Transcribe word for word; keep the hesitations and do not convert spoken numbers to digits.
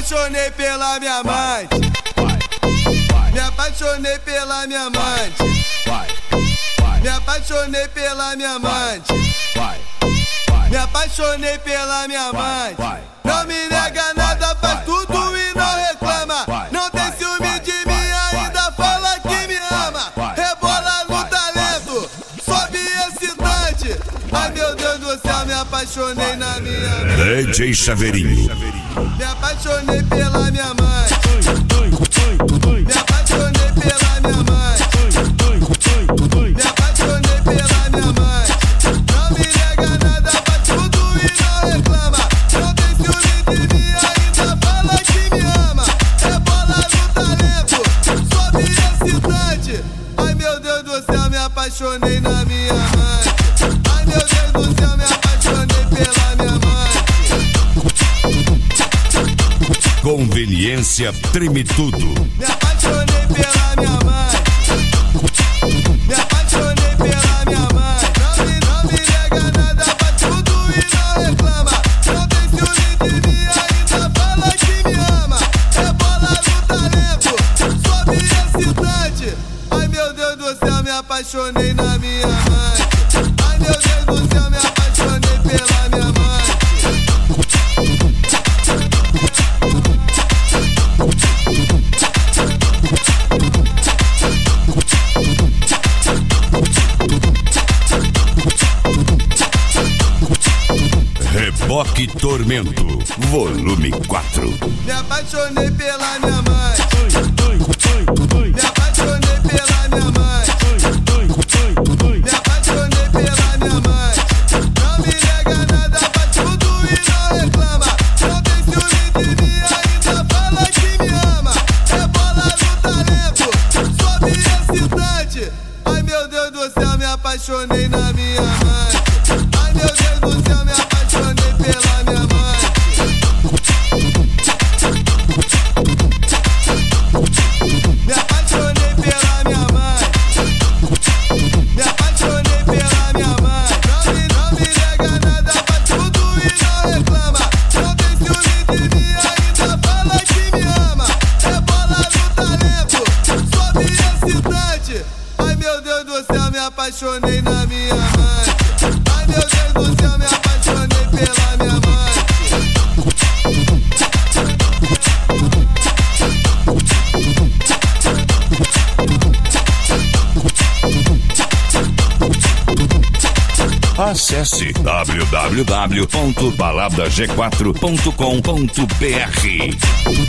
apaixonei pela minha amante. Me apaixonei pela minha amante. Me apaixonei pela minha amante. Me apaixonei pela minha amante. Não me nega nada, faz tudo e não reclama. Não tem ciúme de mim, ainda fala que me ama. Rebola no talento, sobe excitante. Ai meu Deus do céu, me apaixonei na minha amante. D J Chaveirinho. Me apaixonei pela minha amante. Me apaixonei pela minha amante. Me apaixonei pela minha amante. Não me nega nada, faz tudo e não reclama. Não tem ciúme de mim, ainda fala que me ama. Rebola no talento, sobe excitante. Ai meu Deus do céu, me apaixonei na minha amante. Ai meu Deus do céu, me apaixonei pela minha amante. Conveniência treme tudo. Me apaixonei pela minha amante. Me apaixonei pela minha amante. Não me, não me nega nada, faz tudo e não reclama. Não tem ciúme de mim, ainda fala que me ama. Rebola no talento, sobe excitante. Ai meu Deus do céu, me apaixonei na minha amante. Ai meu Deus do céu, me apaixonei pela minha amante. Reboque Tormento, volume quatro. Me apaixonei pela minha amante. Me apaixonei pela minha amante. Me apaixonei pela minha amante. Não me nega nada, faz tudo e não reclama. Não tem ciúme de mim, ainda fala que me ama. Rebola no talento, sobe excitante. Ai meu Deus do céu, me apaixonei na minha amante. Ai meu Deus do céu, me apaixonei pela minha amante. Me apaixonei pela minha amante. Me apaixonei pela minha amante. Não me, não me nega nada, faz tudo e não reclama. Não tem ciúme de mim, ainda fala que me ama. Rebola no talento, sobe excitante. Ai meu Deus do céu, me apaixonei na minha amante. Ai meu Deus do céu, me apaixonei pela minha amante. Acesse w w w ponto balada g quatro ponto com ponto b r.